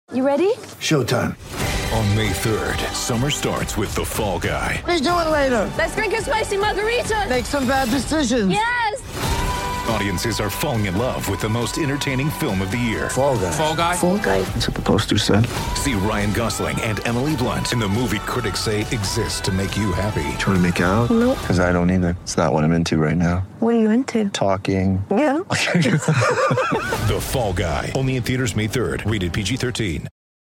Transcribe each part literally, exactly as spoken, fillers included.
You ready? Showtime. On May third, summer starts with The Fall Guy. Let's do it later. Let's drink a spicy margarita. Make some bad decisions. Yes! Audiences are falling in love with the most entertaining film of the year. Fall Guy. Fall Guy? Fall Guy. That's what the poster said. See Ryan Gosling and Emily Blunt in the movie critics say exists to make you happy. Trying to make it out? Nope. Because I don't either. It's not what I'm into right now. What are you into? Talking. Yeah. The Fall Guy. Only in theaters May third. Rated P G thirteen.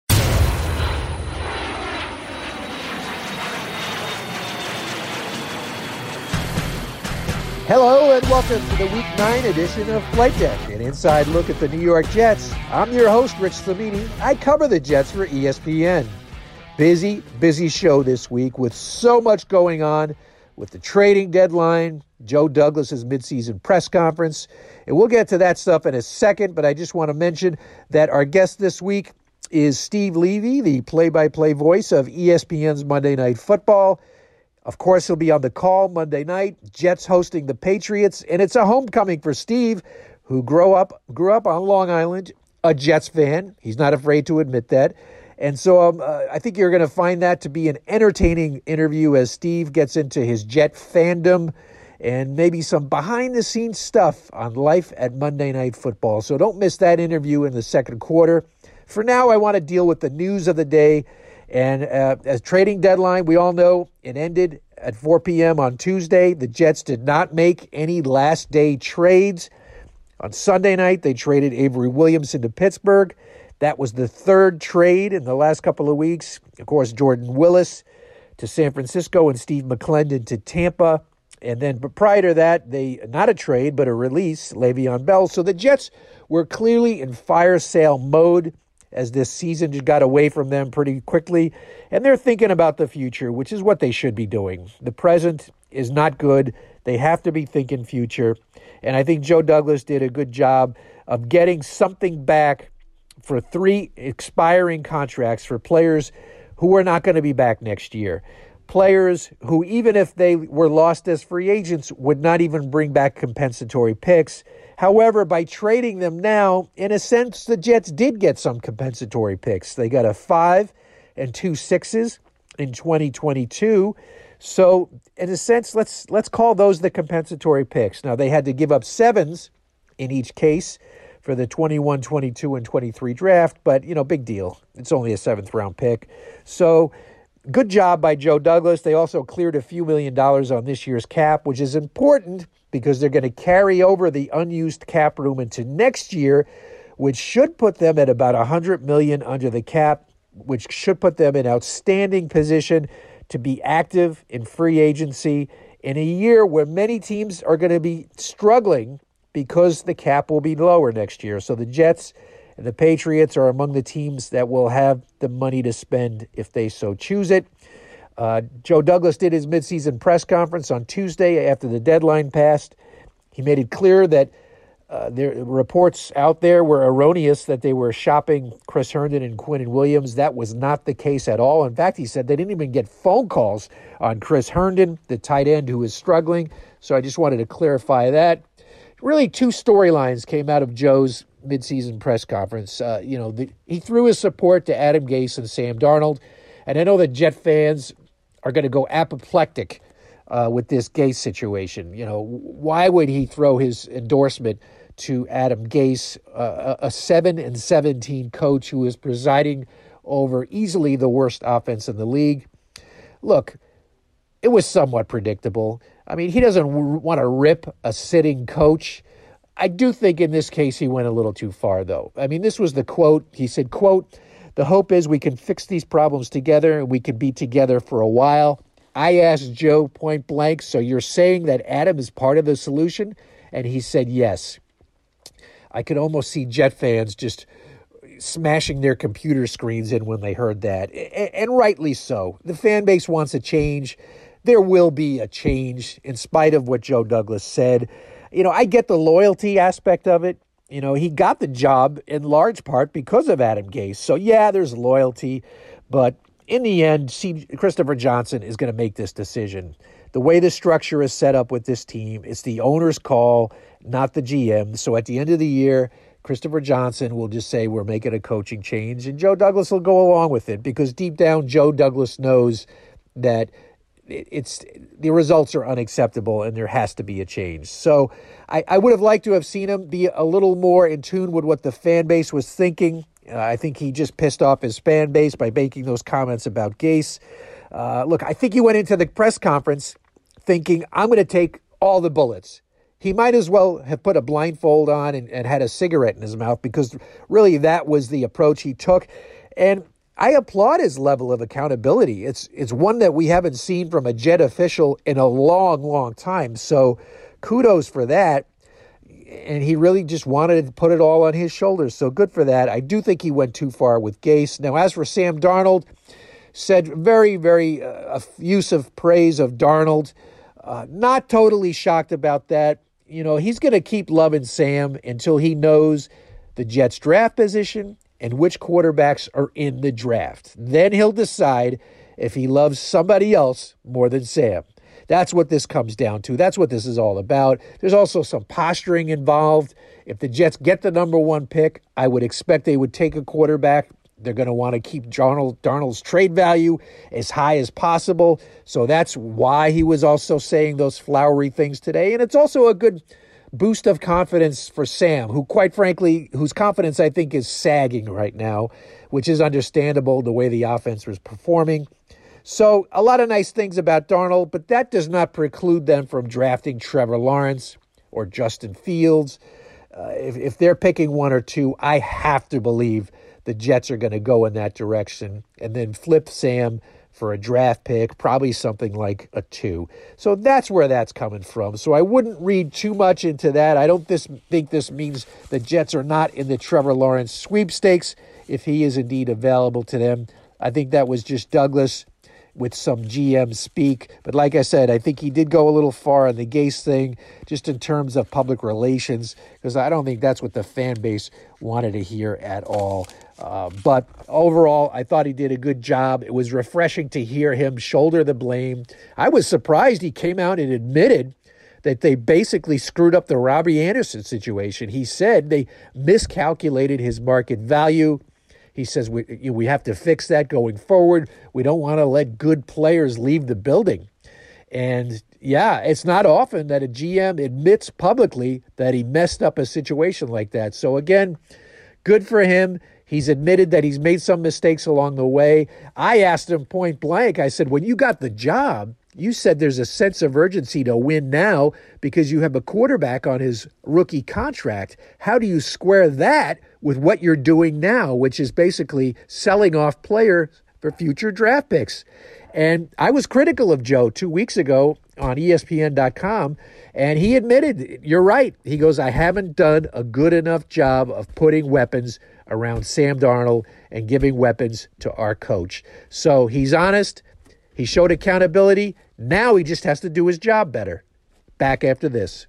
Hello and welcome to the Week nine edition of Flight Deck, an inside look at the New York Jets. I'm your host, Rich Slamini. I cover the Jets for E S P N. Busy, busy show this week with so much going on with the trading deadline, Joe Douglas's midseason press conference, and we'll get to that stuff in a second, but I just want to mention that our guest this week is Steve Levy, the play-by-play voice of E S P N's Monday Night Football. Of course, he'll be on the call Monday night, Jets hosting the Patriots, and it's a homecoming for Steve, who grew up grew up on Long Island, a Jets fan. He's not afraid to admit that. And so um, uh, I think you're going to find that to be an entertaining interview as Steve gets into his Jet fandom and maybe some behind-the-scenes stuff on life at Monday Night Football. So don't miss that interview in the second quarter. For now, I want to deal with the news of the day. And uh, as trading deadline, we all know it ended at four p.m. on Tuesday. The Jets did not make any last day trades. On Sunday night, they traded Avery Williamson to Pittsburgh. That was the third trade in the last couple of weeks. Of course, Jordan Willis to San Francisco and Steve McClendon to Tampa. And then but prior to that, they not a trade, but a release, Le'Veon Bell. So the Jets were clearly in fire sale mode as this season just got away from them pretty quickly. And they're thinking about the future, which is what they should be doing. The present is not good. They have to be thinking future. And I think Joe Douglas did a good job of getting something back for three expiring contracts for players who are not going to be back next year. Players who, even if they were lost as free agents, would not even bring back compensatory picks. However, by trading them now, in a sense, the Jets did get some compensatory picks. They got a five and two sixes in twenty twenty-two. So, in a sense, let's let's call those the compensatory picks. Now, they had to give up sevens in each case for the twenty-one, twenty-two, and twenty-three draft, but, you know, big deal. It's only a seventh round pick. So, good job by Joe Douglas. They also cleared a few million dollars on this year's cap, which is important because they're going to carry over the unused cap room into next year, which should put them at about one hundred million dollars under the cap, which should put them in outstanding position to be active in free agency in a year where many teams are going to be struggling because the cap will be lower next year. So the Jets and the Patriots are among the teams that will have the money to spend if they so choose it. Uh, Joe Douglas did his midseason press conference on Tuesday after the deadline passed. He made it clear that uh, there reports out there were erroneous that they were shopping Chris Herndon and Quinnen Williams. That was not the case at all. In fact, he said they didn't even get phone calls on Chris Herndon, the tight end who is struggling. So I just wanted to clarify that. Really, two storylines came out of Joe's midseason press conference. Uh, you know, the, he threw his support to Adam Gase and Sam Darnold. And I know that Jet fans are going to go apoplectic uh, with this Gase situation. You know, why would he throw his endorsement to Adam Gase, uh, a seven and seventeen coach who is presiding over easily the worst offense in the league? Look, it was somewhat predictable. I mean, he doesn't w- want to rip a sitting coach. I do think in this case he went a little too far, though. I mean, this was the quote. He said, quote, "The hope is we can fix these problems together and we can be together for a while." I asked Joe point blank, "So you're saying that Adam is part of the solution?" And he said yes. I could almost see Jet fans just smashing their computer screens in when they heard that. And rightly so. The fan base wants a change. There will be a change in spite of what Joe Douglas said. You know, I get the loyalty aspect of it. You know, he got the job in large part because of Adam Gase. So, yeah, there's loyalty. But in the end, see, Christopher Johnson is going to make this decision. The way the structure is set up with this team, it's the owner's call, not the G M. So at the end of the year, Christopher Johnson will just say we're making a coaching change, and Joe Douglas will go along with it because deep down, Joe Douglas knows that it's the results are unacceptable and there has to be a change. So I, I would have liked to have seen him be a little more in tune with what the fan base was thinking. Uh, I think he just pissed off his fan base by making those comments about Gase. Uh, look, I think he went into the press conference thinking, I'm going to take all the bullets. He might as well have put a blindfold on and, and had a cigarette in his mouth because really that was the approach he took. And I applaud his level of accountability. It's it's one that we haven't seen from a Jet official in a long, long time. So kudos for that. And he really just wanted to put it all on his shoulders. So good for that. I do think he went too far with Gase. Now, as for Sam Darnold, said very, very uh, effusive praise of Darnold. Uh, not totally shocked about that. You know, he's going to keep loving Sam until he knows the Jets' draft position and which quarterbacks are in the draft. Then he'll decide if he loves somebody else more than Sam. That's what this comes down to. That's what this is all about. There's also some posturing involved. If the Jets get the number one pick, I would expect they would take a quarterback. They're going to want to keep Darnold, Darnold's trade value as high as possible. So that's why he was also saying those flowery things today. And it's also a good boost of confidence for Sam, who quite frankly, whose confidence I think is sagging right now, which is understandable the way the offense was performing. So a lot of nice things about Darnold, but that does not preclude them from drafting Trevor Lawrence or Justin Fields. Uh, if, if they're picking one or two, I have to believe the Jets are going to go in that direction and then flip Sam for a draft pick, probably something like a two. So that's where that's coming from. So I wouldn't read too much into that. I don't this, think this means the Jets are not in the Trevor Lawrence sweepstakes if he is indeed available to them. I think that was just Douglas with some G M speak. But like I said, I think he did go a little far on the Gase thing, just in terms of public relations, because I don't think that's what the fan base wanted to hear at all. Uh, but overall, I thought he did a good job. It was refreshing to hear him shoulder the blame. I was surprised he came out and admitted that they basically screwed up the Robbie Anderson situation. He said they miscalculated his market value. He says we we have to fix that going forward. We don't want to let good players leave the building. And yeah, it's not often that a G M admits publicly that he messed up a situation like that. So again, good for him. He's admitted that he's made some mistakes along the way. I asked him point blank, I said, when you got the job, you said there's a sense of urgency to win now because you have a quarterback on his rookie contract. How do you square that with what you're doing now, which is basically selling off players for future draft picks? And I was critical of Joe two weeks ago on E S P N dot com, and he admitted, you're right. He goes, I haven't done a good enough job of putting weapons around Sam Darnold and giving weapons to our coach. So he's honest. He showed accountability. Now he just has to do his job better. Back after this.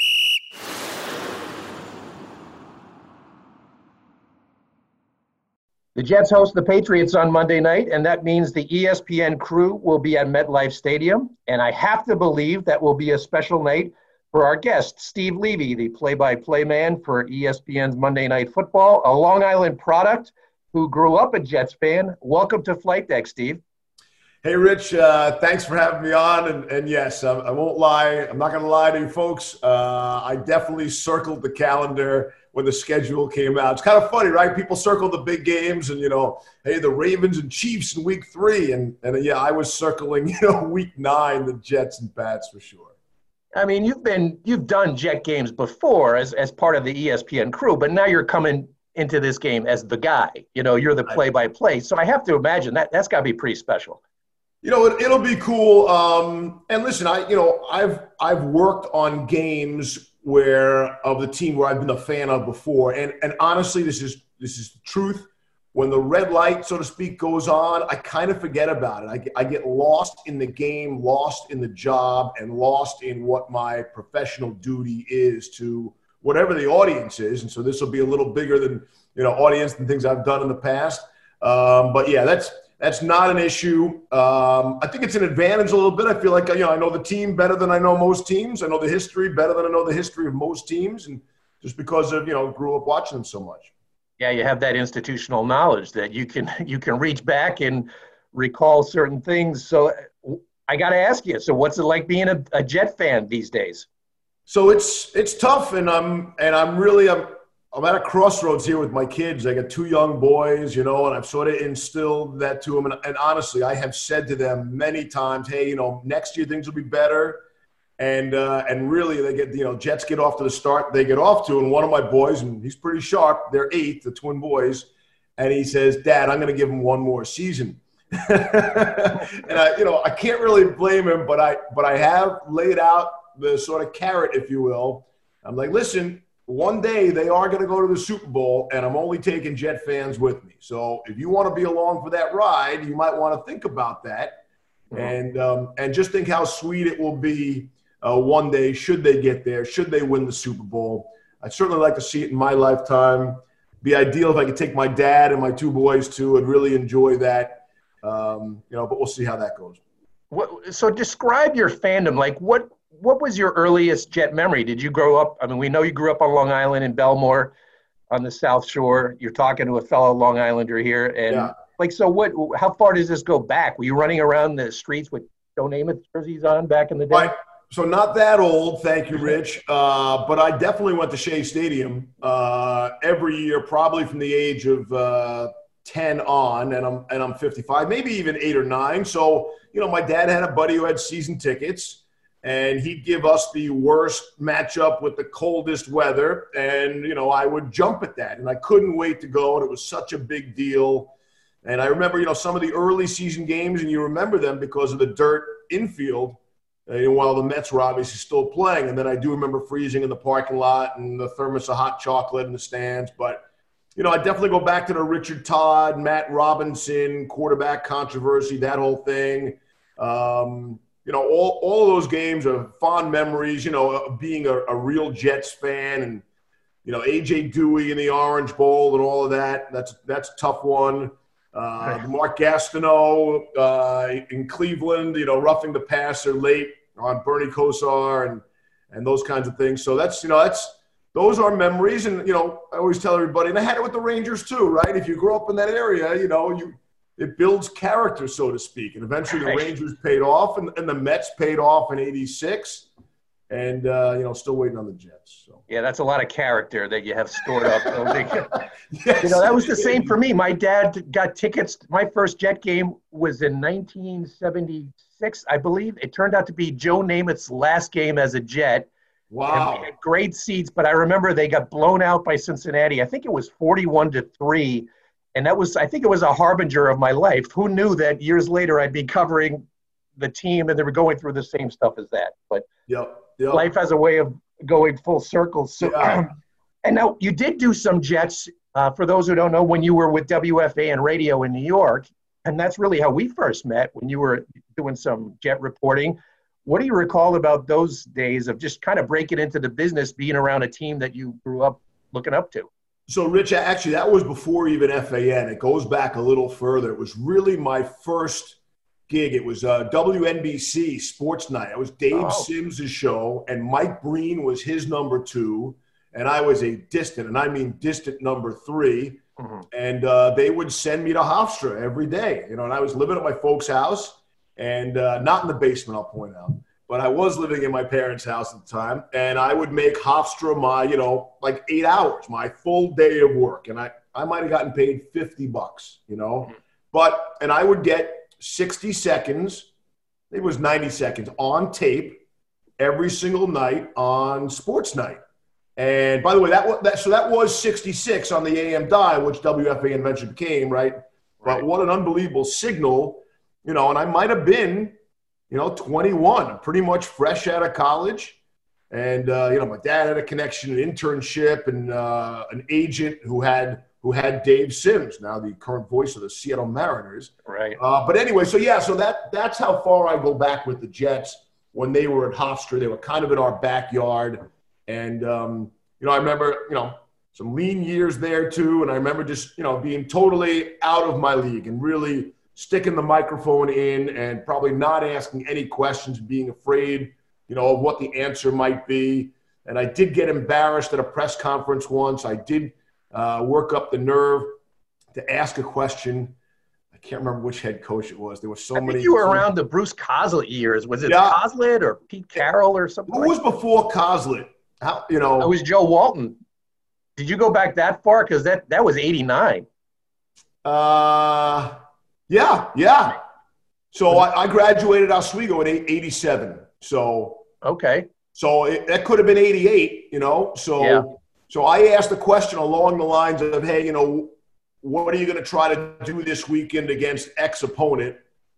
The Jets host the Patriots on Monday night, and that means the E S P N crew will be at MetLife Stadium. And I have to believe that will be a special night for our guest, Steve Levy, the play-by-play man for E S P N's Monday Night Football, a Long Island product who grew up a Jets fan. Welcome to Flight Deck, Steve. Hey, Rich, uh, thanks for having me on. And, and yes, I, I won't lie. I'm not going to lie to you folks. Uh, I definitely circled the calendar when the schedule came out. It's kind of funny, right? People circle the big games and, you know, hey, the Ravens and Chiefs in week three. And, and yeah, I was circling, you know, week nine, the Jets and Pats for sure. I mean, you've been you've done Jet games before as, as part of the E S P N crew, but now you're coming into this game as the guy. You know, you're the play-by-play. So I have to imagine that that's got to be pretty special. You know, it, it'll be cool. Um, and listen, I you know, I've I've worked on games where of the team where I've been a fan of before, and and honestly, this is this is the truth. When the red light, so to speak, goes on, I kind of forget about it. I get, I get lost in the game, lost in the job, and lost in what my professional duty is to whatever the audience is. And so this will be a little bigger than, you know, audience than things I've done in the past. Um, but yeah, that's that's not an issue. Um, I think it's an advantage a little bit. I feel like, you know, I know the team better than I know most teams. I know the history better than I know the history of most teams. And just because of, you know, grew up watching them so much. Yeah, you have that institutional knowledge that you can you can reach back and recall certain things. So I got to ask you, so what's it like being a, a Jet fan these days? So it's it's tough, and I'm and I'm really I'm I'm at a crossroads here with my kids. I got two young boys, you know, and I've sort of instilled that to them. And, and honestly, I have said to them many times, hey, you know, next year things will be better. And uh, and really, they get, you know, Jets get off to the start they get off to. And one of my boys, and he's pretty sharp, they're eight, the twin boys, and he says, Dad, I'm going to give him one more season. And I, you know, I can't really blame him, but I but I have laid out the sort of carrot, if you will. I'm like, listen, one day they are going to go to the Super Bowl, and I'm only taking Jet fans with me. So if you want to be along for that ride, you might want to think about that, mm-hmm. and um, and just think how sweet it will be. Uh, one day, should they get there, should they win the Super Bowl. I'd certainly like to see it in my lifetime. Be ideal if I could take my dad and my two boys too. I'd really enjoy that, um, you know. But we'll see how that goes. What, so describe your fandom. Like, what what was your earliest Jet memory? Did you grow up? I mean, we know you grew up on Long Island in Belmore, on the South Shore. You're talking to a fellow Long Islander here, and yeah. like, so what? How far does this go back? Were you running around the streets with Joe Namath jerseys on back in the day? Right. So not that old, thank you, Rich. Uh, but I definitely went to Shea Stadium uh, every year, probably from the age of uh, ten on, and I'm and I'm fifty-five, maybe even eight or nine. So you know, my dad had a buddy who had season tickets, and he'd give us the worst matchup with the coldest weather, and you know, I would jump at that, and I couldn't wait to go, and it was such a big deal. And I remember, you know, some of the early season games, and you remember them because of the dirt infield. And while the Mets were obviously still playing. And then I do remember freezing in the parking lot and the thermos of hot chocolate in the stands. But, you know, I definitely go back to the Richard Todd, Matt Robinson, quarterback controversy, that whole thing. Um, you know, all, all of those games are fond memories, you know, of being a, a real Jets fan. And, you know, A J Dewey in the Orange Bowl and all of that. That's, that's a tough one. Uh, Mark Gastineau uh, in Cleveland, you know, roughing the passer late on Bernie Kosar and and those kinds of things. So that's, you know, that's those are memories. And, you know, I always tell everybody, and I had it with the Rangers too, right? If you grow up in that area, you know, you it builds character, so to speak. And eventually the Rangers paid off, and, and the Mets paid off in eighty-six. And, uh, you know, still waiting on the Jets. So. Yeah, that's a lot of character that you have stored up. Yes. You know, that was the same for me. My dad got tickets. My first Jet game was in nineteen seventy-six, I believe. It turned out to be Joe Namath's last game as a Jet. Wow. And we had great seats, but I remember they got blown out by Cincinnati. I think it was forty-one to three. And that was, I think it was a harbinger of my life. Who knew that years later I'd be covering the team and they were going through the same stuff as that. But yep. Yep. Life has a way of going full circle. So, yeah. um, and now you did do some Jets, uh, for those who don't know, when you were with W F A and radio in New York, and that's really how we first met, when you were doing some Jet reporting. What do you recall about those days of just kind of breaking into the business, being around a team that you grew up looking up to? So, Rich, actually, that was before even F A N. It goes back a little further. It was really my first gig. It was uh, W N B C Sports Night. It was Dave Oh. Sims' show, and Mike Breen was his number two, and I was a distant, and I mean distant number three. Mm-hmm. And uh, they would send me to Hofstra every day, you know. And I was living at my folks' house, and uh, not in the basement, I'll point out, but I was living in my parents' house at the time, and I would make Hofstra my, you know, like eight hours, my full day of work, and I I might have gotten paid fifty bucks, you know, mm-hmm. but and I would get sixty seconds, it was ninety seconds on tape every single night on Sports Night. And by the way, that, that so that was sixty-six on the A M dial, which W F A eventually became, right? right? But what an unbelievable signal, you know, and I might have been, you know, twenty-one, pretty much fresh out of college. And, uh, you know, my dad had a connection, an internship, and uh, an agent who had who had Dave Sims, now the current voice of the Seattle Mariners. Right. Uh, but anyway, so yeah, so that that's how far I go back with the Jets. When they were at Hofstra, they were kind of in our backyard. And, um, you know, I remember, you know, some lean years there too. And I remember just, you know, being totally out of my league and really sticking the microphone in and probably not asking any questions, being afraid, you know, of what the answer might be. And I did get embarrassed at a press conference once. I did uh, work up the nerve to ask a question. I can't remember which head coach it was. There were so I many. think you were around the Bruce Coslet years. Was it Yeah. Coslet or Pete Carroll or something? Who like was before Coslet? How, you know, It was Joe Walton. Did you go back that far? Because that, that was eighty-nine. Uh, yeah, yeah. So I, I graduated Oswego in eighty-seven. So Okay. so it, that could have been eighty-eight, you know. So Yeah. so I asked a question along the lines of, hey, you know, what are you going to try to do this weekend against X opponent?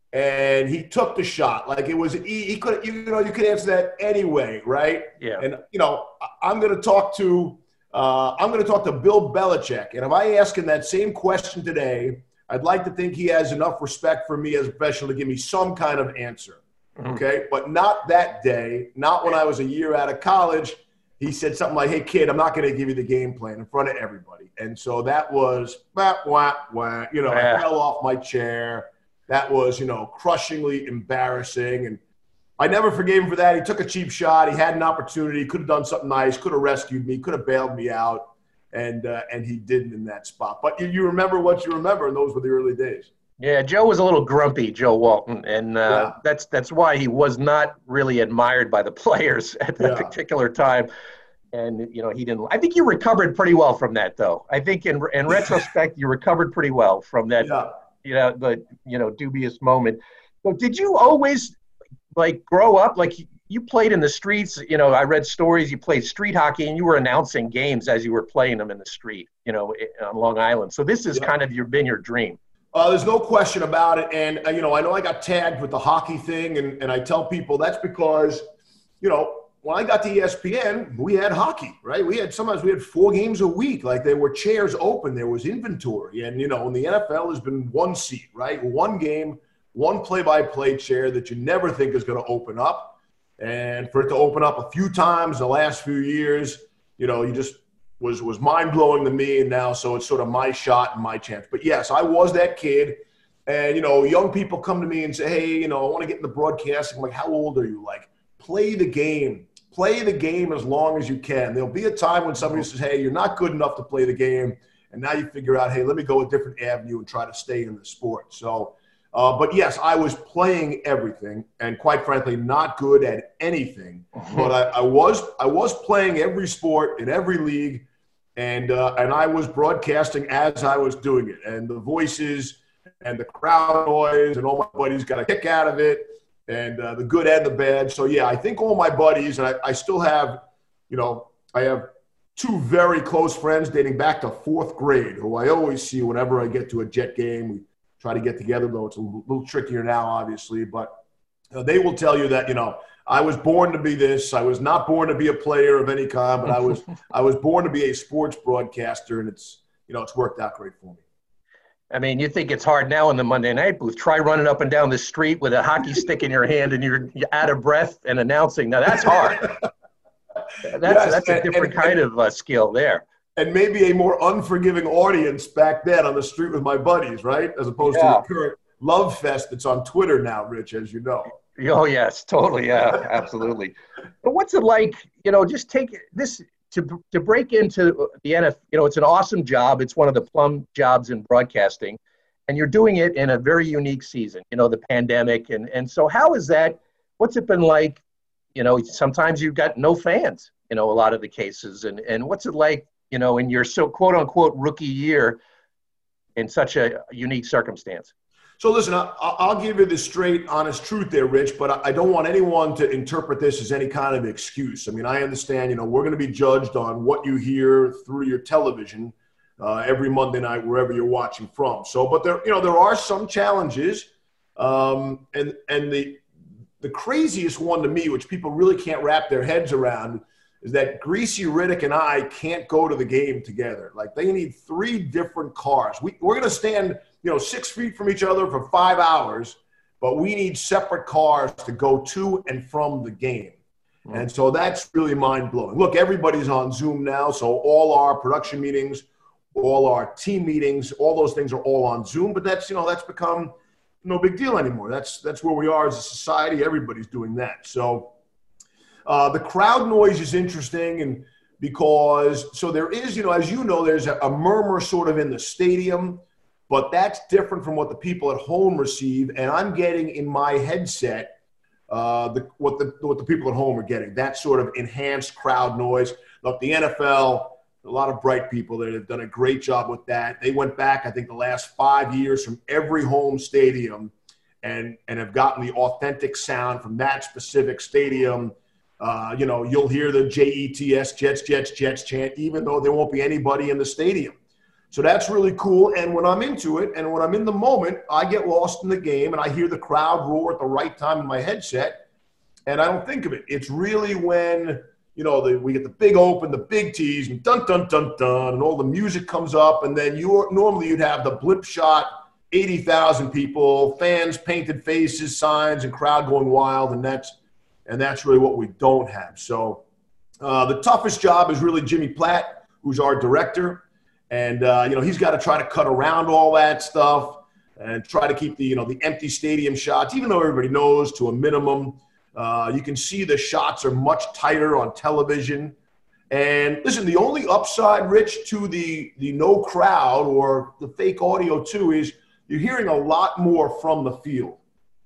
And he took the shot. Like it was, he, he could, you know, you could answer that anyway, right? Yeah. And you know, I- I'm going to talk to, uh, I'm going to talk to Bill Belichick. And if I ask him that same question today, I'd like to think he has enough respect for me as a professional to give me some kind of answer. Mhm. Okay. But not that day, not when I was a year out of college. He said something like, hey, kid, I'm not going to give you the game plan in front of everybody. And so that was, wah, wah, wah, you know, Yeah. I fell off my chair. That was, you know, crushingly embarrassing. And I never forgave him for that. He took a cheap shot. He had an opportunity. Could have done something nice. Could have rescued me. Could have bailed me out. And uh, and he didn't in that spot. But you, you remember what you remember, and those were the early days. Yeah, Joe was a little grumpy, Joe Walton, and uh, Yeah. that's that's why he was not really admired by the players at that Yeah. particular time. And you know, he didn't. I think you recovered pretty well from that, though. I think in in retrospect, you recovered pretty well from that. Yeah. You know, the you know dubious moment. So, did you always like grow up like you played in the streets? You know, I read stories. You played street hockey, and you were announcing games as you were playing them in the street. You know, on Long Island. So this has Yeah. kind of your been your dream. Uh, there's no question about it. And, uh, you know, I know I got tagged with the hockey thing, and, and I tell people that's because, you know, when I got to E S P N, we had hockey, right? We had sometimes we had four games a week. Like there were chairs open, there was inventory. And, you know, in the N F L has been one seat, right? One game, one play-by-play chair that you never think is going to open up. And for it to open up a few times the last few years, you know, you just was was mind-blowing to me. And now, so it's sort of my shot and my chance. But yes, I was that kid. And, you know, young people come to me and say, hey, you know, I want to get in the broadcasting. I'm like, how old are you? Like, play the game. Play the game as long as you can. There'll be a time when somebody says, hey, you're not good enough to play the game. And now you figure out, hey, let me go a different avenue and try to stay in the sport. So, uh, but yes, I was playing everything and quite frankly, not good at anything. But I, I was I was playing every sport in every league. And, uh, and I was broadcasting as I was doing it. And the voices and the crowd noise and all my buddies got a kick out of it. And uh, the good and the bad. So, yeah, I think all my buddies, and I, I still have, you know, I have two very close friends dating back to fourth grade who I always see whenever I get to a Jet game. We try to get together, though it's a little, little trickier now, obviously. But uh, they will tell you that, you know, I was born to be this. I was not born to be a player of any kind, but I was I was born to be a sports broadcaster, and it's, you know, it's worked out great for me. I mean, you think it's hard now in the Monday night booth. Try running up and down the street with a hockey stick in your hand and you're out of breath and announcing. Now, that's hard. That's, Yes, that's a and- different and- kind of uh, skill there. And maybe a more unforgiving audience back then on the street with my buddies, right? As opposed Yeah. to the current love fest that's on Twitter now, Rich, as you know. Oh, yes, totally. Yeah, absolutely. But what's it like, you know, just take this to to break into the N F L. You know, it's an awesome job. It's one of the plum jobs in broadcasting. And you're doing it in a very unique season, you know, the pandemic. And, and so how is that? What's it been like? You know, sometimes you've got no fans, you know, a lot of the cases. And, and what's it like, you know, in your so quote unquote rookie year in such a unique circumstance? So listen, I, I'll give you the straight, honest truth there, Rich, but I don't want anyone to interpret this as any kind of excuse. I mean, I understand, you know, we're going to be judged on what you hear through your television uh, every Monday night, wherever you're watching from. So, but there, you know, there are some challenges. Um, and, and the, the craziest one to me, which people really can't wrap their heads around, is that Greasy Riddick and I can't go to the game together. Like they need three different cars. We, we're going to stand, you know, six feet from each other for five hours, but we need separate cars to go to and from the game. Mm-hmm. And so that's really mind-blowing. Look, everybody's on Zoom now, so all our production meetings, all our team meetings, all those things are all on Zoom, but that's, you know, that's become no big deal anymore. That's, that's where we are as a society. Everybody's doing that. So, Uh, the crowd noise is interesting, and because so there is, you know, as you know, there's a, a murmur sort of in the stadium, but that's different from what the people at home receive. And I'm getting in my headset uh, the, what the what the people at home are getting. That sort of enhanced crowd noise. Look, the N F L, a lot of bright people there. They've done a great job with that. They went back, I think, the last five years from every home stadium, and and have gotten the authentic sound from that specific stadium. Uh, you know, you'll hear the J E T S, Jets, Jets, Jets chant, even though there won't be anybody in the stadium. So that's really cool. And when I'm into it and when I'm in the moment, I get lost in the game and I hear the crowd roar at the right time in my headset, and I don't think of it. It's really when, you know, the, we get the big open, the big tease, and dun, dun, dun, dun, and all the music comes up, and then you normally you'd have the blip shot, eighty thousand people, fans, painted faces, signs, and crowd going wild, and that's And that's really what we don't have. So uh, the toughest job is really Jimmy Platt, who's our director. And, uh, you know, he's got to try to cut around all that stuff and try to keep the, you know, the empty stadium shots, even though everybody knows to a minimum. Uh, you can see the shots are much tighter on television. And listen, the only upside, Rich, to the, the no crowd or the fake audio too is you're hearing a lot more from the field.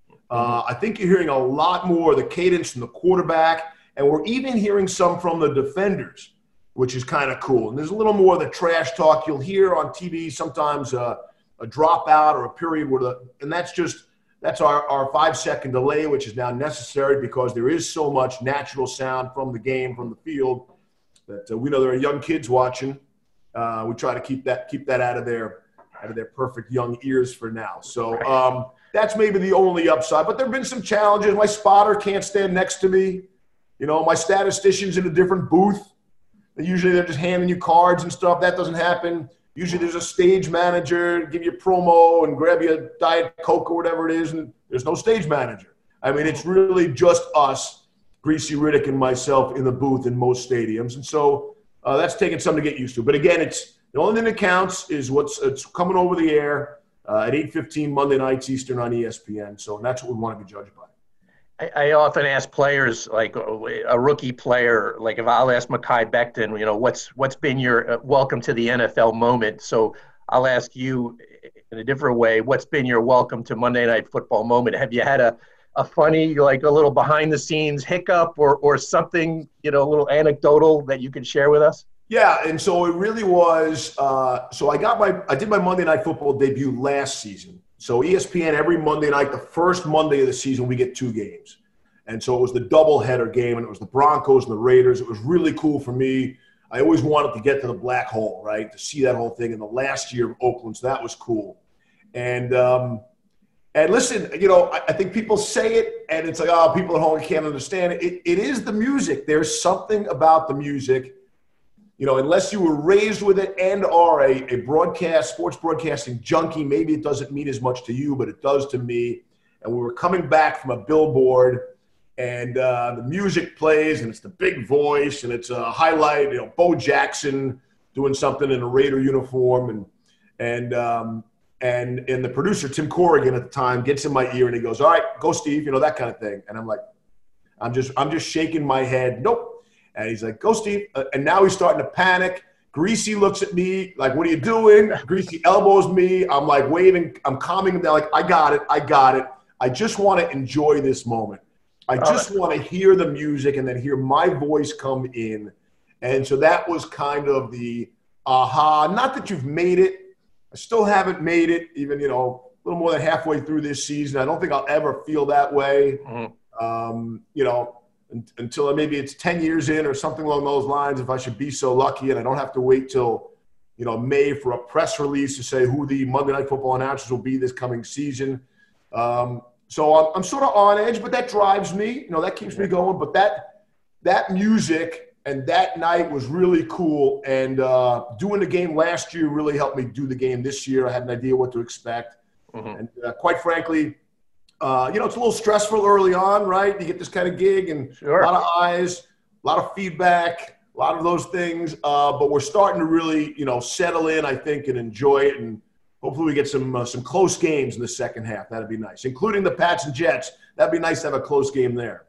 Uh, I think you're hearing a lot more of the cadence from the quarterback, and we're even hearing some from the defenders, which is kind of cool. And there's a little more of the trash talk you'll hear on T V, sometimes uh, a dropout or a period where the – and that's just – that's our, our five-second delay, which is now necessary because there is so much natural sound from the game, from the field, that uh, we know there are young kids watching. Uh, we try to keep that keep that out of their out of their perfect young ears for now. So um, – that's maybe the only upside. But there have been some challenges. My spotter can't stand next to me. You know, my statistician's in a different booth. Usually they're just handing you cards and stuff. That doesn't happen. Usually there's a stage manager, give you a promo and grab you a Diet Coke or whatever it is, and there's no stage manager. I mean, it's really just us, Greasy Riddick and myself, in the booth in most stadiums. And so uh, that's taken some to get used to. But, again, it's the only thing that counts is what's it's coming over the air. Uh, at eight fifteen Monday nights Eastern on E S P N. So that's what we want to be judged by. I, I often ask players, like a rookie player, like if I'll ask Mekhi Becton, you know, what's what's been your uh, welcome to the N F L moment? So I'll ask you in a different way, what's been your welcome to Monday Night Football moment? Have you had a, a funny, like a little behind the scenes hiccup or or something, you know, a little anecdotal that you can share with us? Yeah, and so it really was uh, – so I got my – I did my Monday Night Football debut last season. So E S P N, every Monday night, the first Monday of the season, we get two games. And so it was the doubleheader game, and it was the Broncos and the Raiders. It was really cool for me. I always wanted to get to the black hole, right, to see that whole thing in the last year of Oakland. So that was cool. And, um, and listen, you know, I, I think people say it, and it's like, oh, people at home can't understand it. It, it is the music. There's something about the music. You know, unless you were raised with it and are a, a broadcast, sports broadcasting junkie, maybe it doesn't mean as much to you, but it does to me. And we were coming back from a billboard, and uh, the music plays, and it's the big voice, and it's a highlight, you know, Bo Jackson doing something in a Raider uniform. And and um, and and the producer, Tim Corrigan at the time, gets in my ear, and he goes, all right, go, Steve, you know, that kind of thing. And I'm like, I'm just I'm just shaking my head. Nope. And he's like, go, Steve. Uh, and now he's starting to panic. Greasy looks at me like, what are you doing? Greasy elbows me. I'm like waving. I'm calming him down like, I got it. I got it. I just want to enjoy this moment. I just want to hear the music and then hear my voice come in. And so that was kind of the aha. Not that you've made it. I still haven't made it, even, you know, a little more than halfway through this season. I don't think I'll ever feel that way. Mm-hmm. Um, you know, until maybe it's ten years in or something along those lines, if I should be so lucky and I don't have to wait till, you know, May for a press release to say who the Monday Night Football announcers will be this coming season. Um, so I'm, I'm sort of on edge, but that drives me. You know, that keeps me going. But that that music and that night was really cool. And uh, doing the game last year really helped me do the game this year. I had an idea what to expect. Mm-hmm. And uh, quite frankly, Uh, you know, it's a little stressful early on, right? You get this kind of gig and sure. a lot of eyes, a lot of feedback, a lot of those things. Uh, but we're starting to really, you know, settle in, I think, and enjoy it. And hopefully we get some uh, some close games in the second half. That'd be nice, including the Pats and Jets. That'd be nice to have a close game there.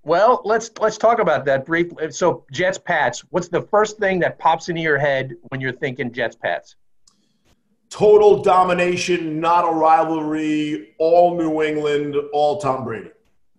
Well, let's let's talk about that briefly. So, Jets Pats. What's the first thing that pops into your head when you're thinking Jets Pats? Total domination, not a rivalry. All New England, all Tom Brady.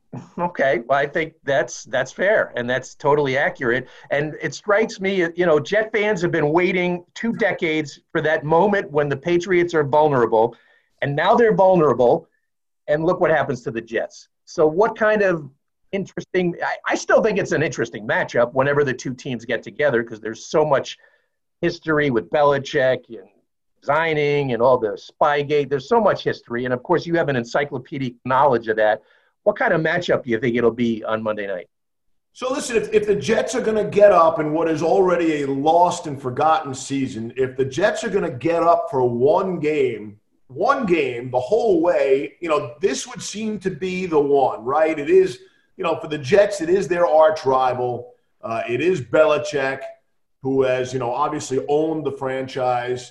Okay, well, I think that's that's fair, and that's totally accurate. And it strikes me, you know, Jet fans have been waiting two decades for that moment when the Patriots are vulnerable, and now they're vulnerable, and look what happens to the Jets. So what kind of interesting – I, I still think it's an interesting matchup whenever the two teams get together because there's so much history with Belichick and resigning and all the Spygate. There's so much history, and, of course, you have an encyclopedic knowledge of that. What kind of matchup do you think it'll be on Monday night? So listen, if, if the Jets are going to get up in what is already a lost and forgotten season, if the Jets are going to get up for one game, one game the whole way, you know, this would seem to be the one, right? It is, you know, for the Jets, it is their arch rival. Uh, it is Belichick, who has, you know, obviously owned the franchise.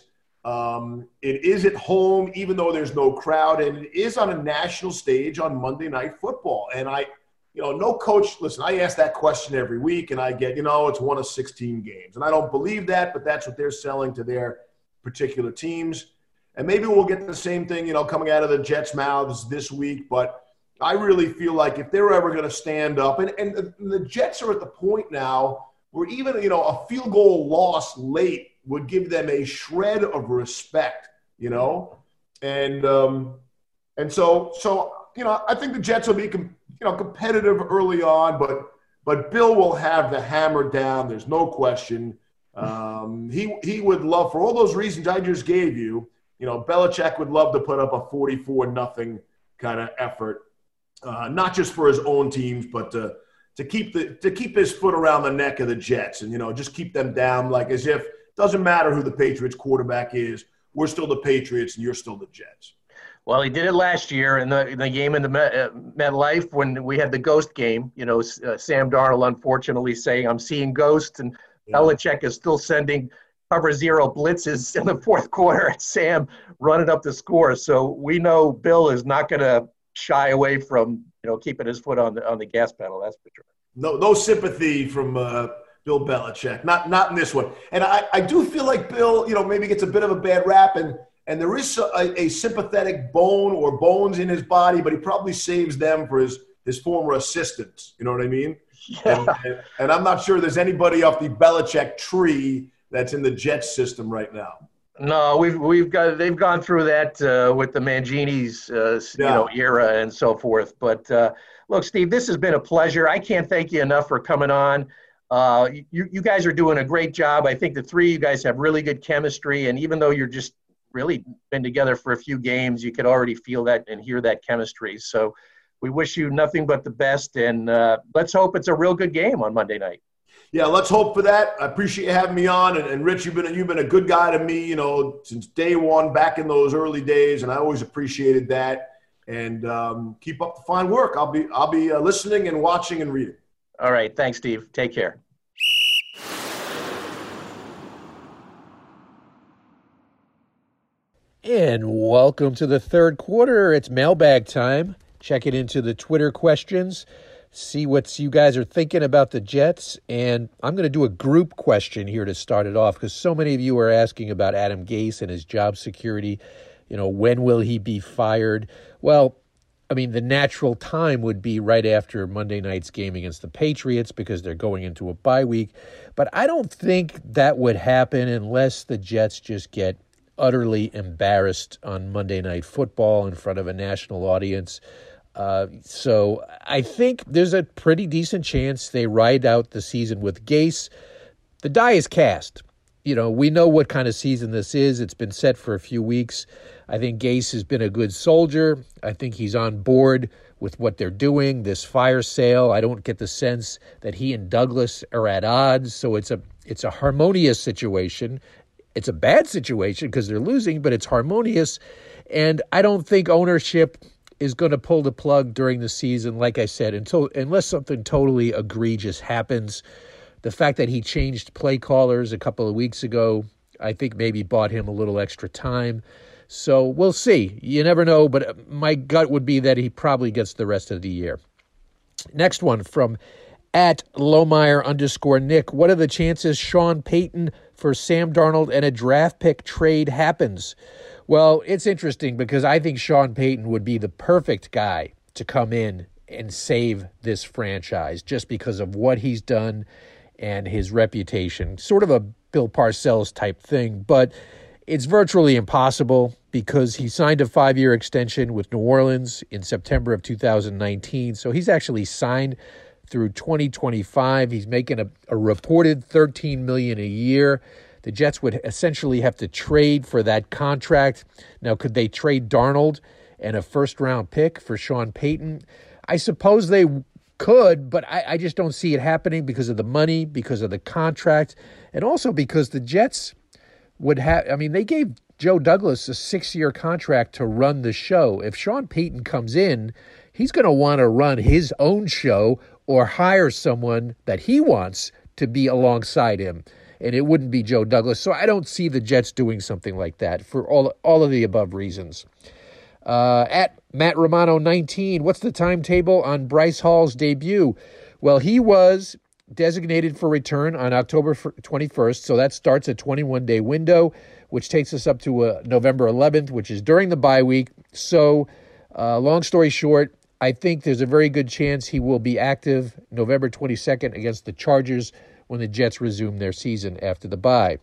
Um, it is at home, even though there's no crowd, and it is on a national stage on Monday Night Football. And I, you know, no coach, listen, I ask that question every week, and I get, you know, it's one of sixteen games. And I don't believe that, but that's what they're selling to their particular teams. And maybe we'll get the same thing, you know, coming out of the Jets' mouths this week. But I really feel like if they're ever going to stand up, and, and the, the Jets are at the point now where even, you know, a field goal loss late would give them a shred of respect, you know? And um, and so, so you know, I think the Jets will be, com- you know, competitive early on, but but Bill will have the hammer down. There's no question. Um, he he would love, for all those reasons I just gave you, you know, Belichick would love to put up a forty-four nothing kind of effort, uh, not just for his own teams, but to, to keep the to keep his foot around the neck of the Jets and, you know, just keep them down, like as if doesn't matter who the Patriots quarterback is. We're still the Patriots and you're still the Jets. Well, he did it last year in the, in the game in the Met, uh, MetLife when we had the ghost game. You know, uh, Sam Darnold unfortunately saying, I'm seeing ghosts, and yeah. Belichick is still sending cover zero blitzes in the fourth quarter at Sam running up the score. So we know Bill is not going to shy away from, you know, keeping his foot on the, on the gas pedal. That's for sure. No, no sympathy from uh, Bill Belichick, not not in this one. And I, I do feel like Bill, you know, maybe gets a bit of a bad rap, and and there is a, a sympathetic bone or bones in his body, but he probably saves them for his, his former assistants. You know what I mean? Yeah. And, and, and I'm not sure there's anybody off the Belichick tree that's in the Jets system right now. No, we've we've got they've gone through that uh, with the Mangini's uh, yeah. you know era and so forth. But uh, look, Steve, this has been a pleasure. I can't thank you enough for coming on. Uh, you you guys are doing a great job. I think the three of you guys have really good chemistry, and even though you're just really been together for a few games, you could already feel that and hear that chemistry. So we wish you nothing but the best, and uh, let's hope it's a real good game on Monday night. Yeah, let's hope for that. I appreciate you having me on, and, and Rich, you've been you've been a good guy to me, you know, since day one, back in those early days, and I always appreciated that. And um, keep up the fine work. I'll be I'll be uh, listening and watching and reading. All right, thanks, Steve. Take care. And welcome to the third quarter. It's mailbag time. Checking into the Twitter questions. See what you guys are thinking about the Jets. And I'm going to do a group question here to start it off because so many of you are asking about Adam Gase and his job security. You know, when will he be fired? Well, I mean, the natural time would be right after Monday night's game against the Patriots because they're going into a bye week. But I don't think that would happen unless the Jets just get utterly embarrassed on Monday Night Football in front of a national audience. Uh, so I think there's a pretty decent chance they ride out the season with Gase. The die is cast. You know, we know what kind of season this is. It's been set for a few weeks. I think Gase has been a good soldier. I think he's on board with what they're doing, this fire sale. I don't get the sense that he and Douglas are at odds. So it's a it's a harmonious situation. It's a bad situation because they're losing, but it's harmonious. And I don't think ownership is going to pull the plug during the season, like I said, until unless something totally egregious happens. The fact that he changed play callers a couple of weeks ago, I think maybe bought him a little extra time. So we'll see. You never know, but my gut would be that he probably gets the rest of the year. Next one from at Lohmeyer underscore Nick. What are the chances Sean Payton for Sam Darnold and a draft pick trade happens? Well, it's interesting because I think Sean Payton would be the perfect guy to come in and save this franchise just because of what he's done and his reputation. Sort of a Bill Parcells type thing, but it's virtually impossible because he signed a five-year extension with New Orleans in September of two thousand nineteen. So he's actually signed through twenty twenty-five. He's making a, a reported thirteen million dollars a year. The Jets would essentially have to trade for that contract. Now, could they trade Darnold and a first-round pick for Sean Payton? I suppose they could, but I, I just don't see it happening because of the money, because of the contract, and also because the Jets would have, I mean, they gave Joe Douglas a six-year contract to run the show. If Sean Payton comes in, he's going to want to run his own show or hire someone that he wants to be alongside him, and it wouldn't be Joe Douglas. So I don't see the Jets doing something like that for all, all of the above reasons. Uh, at Matt Romano nineteen, what's the timetable on Bryce Hall's debut? Well, he was designated for return on October twenty-first, so that starts a twenty-one day window, which takes us up to uh, November eleventh, which is during the bye week. So, uh, long story short, I think there's a very good chance he will be active November twenty-second against the Chargers when the Jets resume their season after the bye.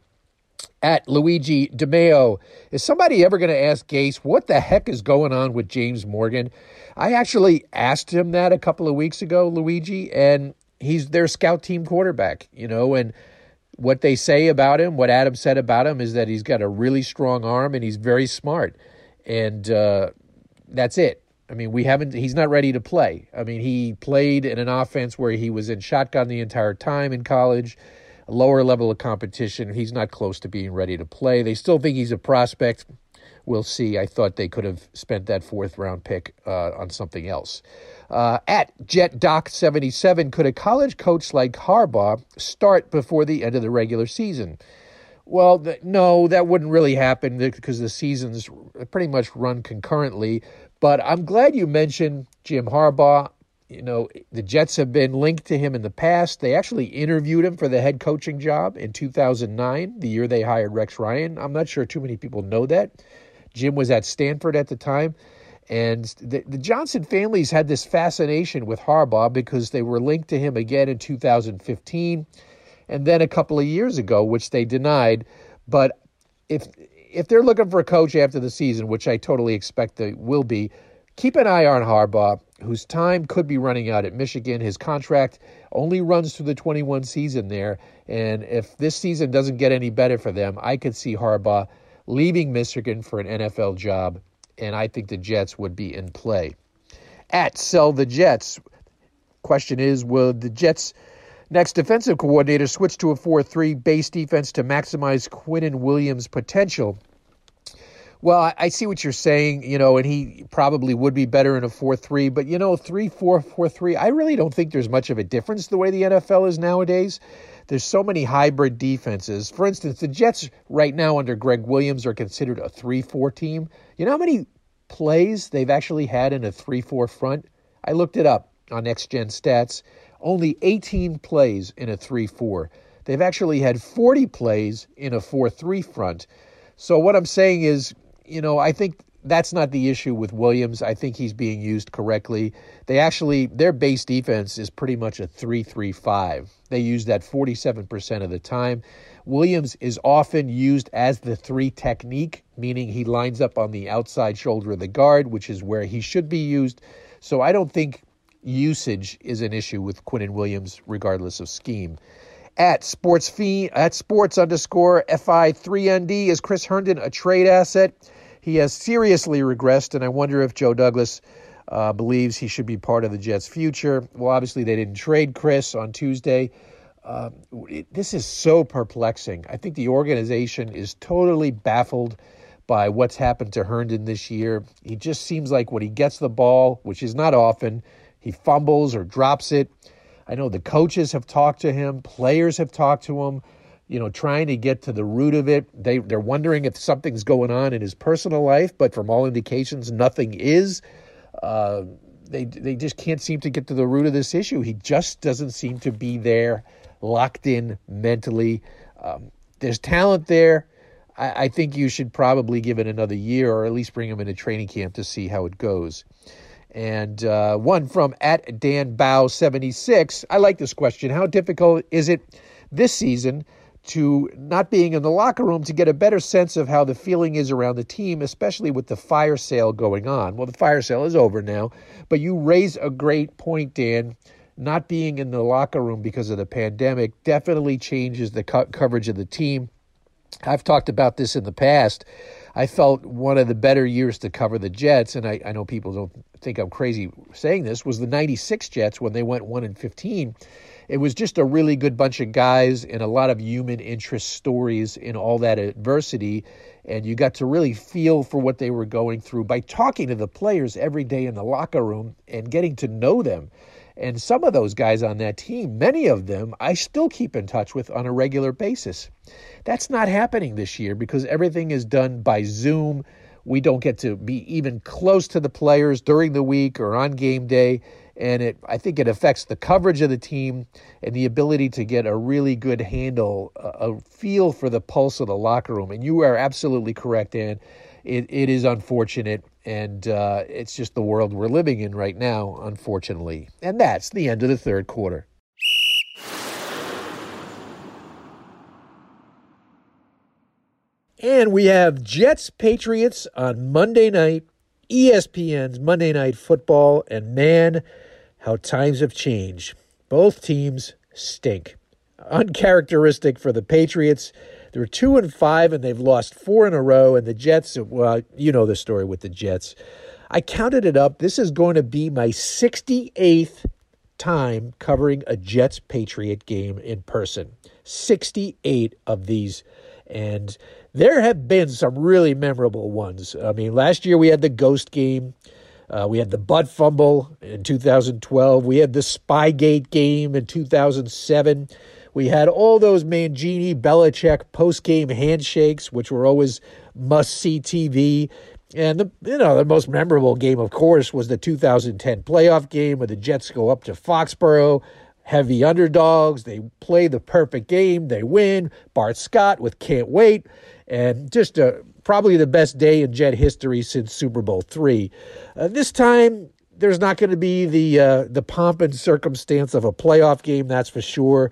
At Luigi DeMeo, is somebody ever going to ask Gase what the heck is going on with James Morgan? I actually asked him that a couple of weeks ago, Luigi, and he's their scout team quarterback, you know, and what they say about him, what Adam said about him is that he's got a really strong arm and he's very smart. And uh, that's it. I mean, we haven't, he's not ready to play. I mean, he played in an offense where he was in shotgun the entire time in college, a lower level of competition. He's not close to being ready to play. They still think he's a prospect. We'll see. I thought they could have spent that fourth round pick uh, on something else. Uh, at JetDoc seventy-seven, could a college coach like Harbaugh start before the end of the regular season? Well, th- no, that wouldn't really happen because the seasons pretty much run concurrently. But I'm glad you mentioned Jim Harbaugh. You know, the Jets have been linked to him in the past. They actually interviewed him for the head coaching job in two thousand nine, the year they hired Rex Ryan. I'm not sure too many people know that. Jim was at Stanford at the time. And the, the Johnson families had this fascination with Harbaugh because they were linked to him again in two thousand fifteen and then a couple of years ago, which they denied. But if if they're looking for a coach after the season, which I totally expect they will be, keep an eye on Harbaugh, whose time could be running out at Michigan. His contract only runs through the twenty-one season there. And if this season doesn't get any better for them, I could see Harbaugh leaving Michigan for an N F L job. And I think the Jets would be in play. At Sell the Jets, question is, will the Jets' next defensive coordinator switch to a four three base defense to maximize Quinnen Williams' potential? Well, I, I see what you're saying, you know, and he probably would be better in a four three, but, you know, three four, four three, I really don't think there's much of a difference the way the N F L is nowadays. There's so many hybrid defenses. For instance, the Jets right now under Greg Williams are considered a three four team. You know how many plays they've actually had in a three four front? I looked it up on Next Gen Stats. Only eighteen plays in a three four. They've actually had forty plays in a four three front. So what I'm saying is, you know, I think that's not the issue with Williams. I think he's being used correctly. They actually, their base defense is pretty much a three three five. They use that forty-seven percent of the time. Williams is often used as the three technique, meaning he lines up on the outside shoulder of the guard, which is where he should be used. So I don't think usage is an issue with Quinnen Williams, regardless of scheme. At sports fee, at sports underscore F I three N D, is Chris Herndon a trade asset? He has seriously regressed, and I wonder if Joe Douglas uh, believes he should be part of the Jets' future. Well, obviously they didn't trade Chris on Tuesday. Uh, it, this is so perplexing. I think the organization is totally baffled by what's happened to Herndon this year. He just seems like when he gets the ball, which is not often, he fumbles or drops it. I know the coaches have talked to him, players have talked to him, you know, trying to get to the root of it. They, they're wondering if something's going on in his personal life, but from all indications, nothing is. Uh, they they just can't seem to get to the root of this issue. He just doesn't seem to be there, locked in mentally. Um, there's talent there. I, I think you should probably give it another year, or at least bring him into training camp to see how it goes. And uh, one from at Dan Bow seventy-six. I like this question. How difficult is it this season to not being in the locker room to get a better sense of how the feeling is around the team, especially with the fire sale going on? Well, the fire sale is over now, but you raise a great point, Dan. Not being in the locker room because of the pandemic definitely changes the co- coverage of the team. I've talked about this in the past. I felt one of the better years to cover the Jets, and I, I know people don't think I'm crazy saying this, was the ninety-six Jets when they went one and fifteen. It was just a really good bunch of guys and a lot of human interest stories in all that adversity, and you got to really feel for what they were going through by talking to the players every day in the locker room and getting to know them. And some of those guys on that team, many of them, I still keep in touch with on a regular basis. That's not happening this year because everything is done by Zoom. We don't get to be even close to the players during the week or on game day. And it, I think it affects the coverage of the team and the ability to get a really good handle, a, a feel for the pulse of the locker room. And you are absolutely correct, Ann. It, it is unfortunate, and uh, it's just the world we're living in right now, unfortunately. And that's the end of the third quarter. And we have Jets-Patriots on Monday night, E S P N's Monday Night Football, and man, how times have changed. Both teams stink. Uncharacteristic for the Patriots. They're two and five, and they've lost four in a row. And the Jets, well, you know the story with the Jets. I counted it up. This is going to be my sixty-eighth time covering a Jets-Patriot game in person. sixty-eight of these. And there have been some really memorable ones. I mean, last year we had the Ghost game. Uh, we had the butt fumble in two thousand twelve. We had the Spygate game in two thousand seven. We had all those Mangini, Belichick post-game handshakes, which were always must-see T V. And the you know the most memorable game, of course, was the two thousand ten playoff game where the Jets go up to Foxborough, heavy underdogs. They play the perfect game. They win. Bart Scott with Can't Wait. And just a, probably the best day in Jet history since Super Bowl three. Uh, this time, there's not going to be the uh, the pomp and circumstance of a playoff game, that's for sure.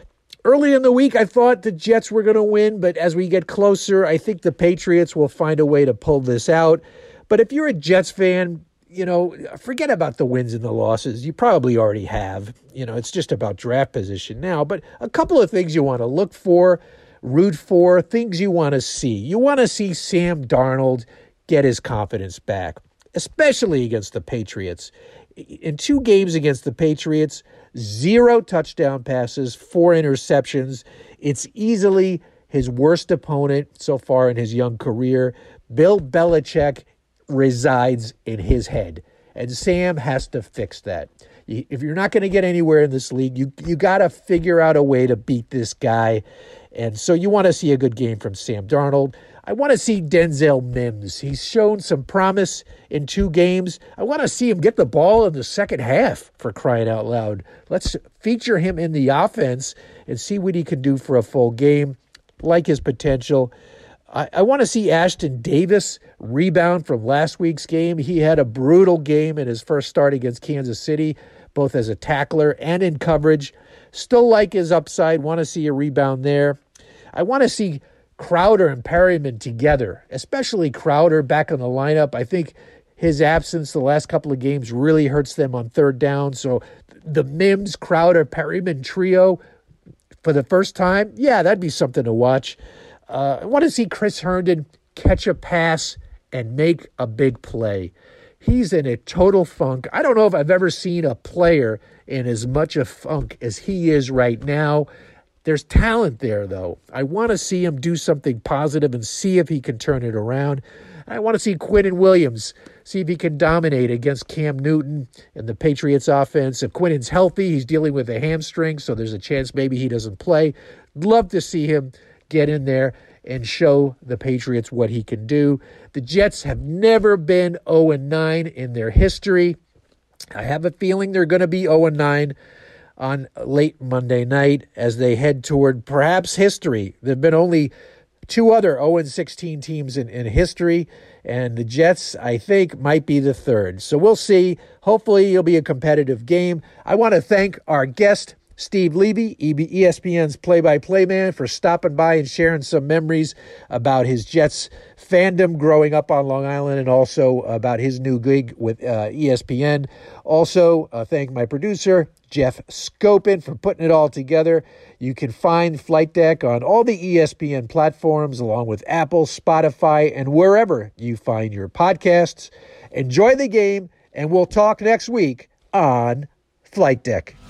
Early in the week, I thought the Jets were going to win, but as we get closer, I think the Patriots will find a way to pull this out. But if you're a Jets fan, you know, forget about the wins and the losses. You probably already have. You know, it's just about draft position now. But a couple of things you want to look for, root for, things you want to see. You want to see Sam Darnold get his confidence back, especially against the Patriots. In two games against the Patriots, zero touchdown passes, four interceptions. It's easily his worst opponent so far in his young career. Bill Belichick resides in his head, and Sam has to fix that. If you're not going to get anywhere in this league, you you got to figure out a way to beat this guy. And so you want to see a good game from Sam Darnold. I want to see Denzel Mims. He's shown some promise in two games. I want to see him get the ball in the second half, for crying out loud. Let's feature him in the offense and see what he can do for a full game. Like his potential. I, I want to see Ashton Davis rebound from last week's game. He had a brutal game in his first start against Kansas City, both as a tackler and in coverage. Still like his upside. Want to see a rebound there. I want to see Crowder and Perryman together, especially Crowder back in the lineup. I think his absence the last couple of games really hurts them on third down. So the Mims, Crowder, Perryman trio for the first time, yeah, that'd be something to watch. Uh, I want to see Chris Herndon catch a pass and make a big play. He's in a total funk. I don't know if I've ever seen a player in as much a funk as he is right now. There's talent there, though. I want to see him do something positive and see if he can turn it around. I want to see Quinnen Williams, see if he can dominate against Cam Newton and the Patriots offense. If Quinnen's healthy, he's dealing with a hamstring, so there's a chance maybe he doesn't play. Love to see him get in there and show the Patriots what he can do. The Jets have never been oh and nine in their history. I have a feeling they're going to be oh and nine on late Monday night as they head toward perhaps history. There have been only two other oh and sixteen teams in, in history, and the Jets, I think, might be the third. So we'll see. Hopefully it'll be a competitive game. I want to thank our guest, Steve Levy, E S P N's play-by-play man, for stopping by and sharing some memories about his Jets fandom growing up on Long Island and also about his new gig with uh, E S P N. Also, uh, thank my producer, Jeff Scopin, for putting it all together. You can find Flight Deck on all the E S P N platforms, along with Apple, Spotify, and wherever you find your podcasts. Enjoy the game, and we'll talk next week on Flight Deck.